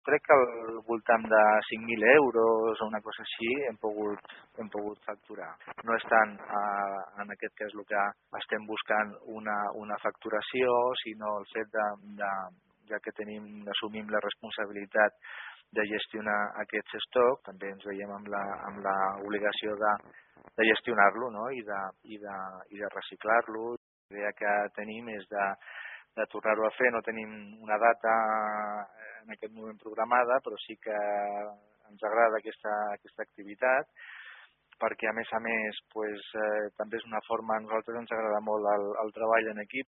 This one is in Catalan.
crec que al voltant de 5.000 euros o una cosa així hem pogut facturar. No és tant, en aquest cas, el que estem buscant una facturació, sinó el fet ja que assumim la responsabilitat de gestionar aquests estocs, també ens veiem amb l'obligació de gestionar-lo, no? I de reciclar-lo. La idea que tenim és de tornar-ho a fer. No tenim una data en aquest moment programada, però sí que ens agrada aquesta activitat, perquè a més també és una forma, a nosaltres ens agrada molt el treball en equip,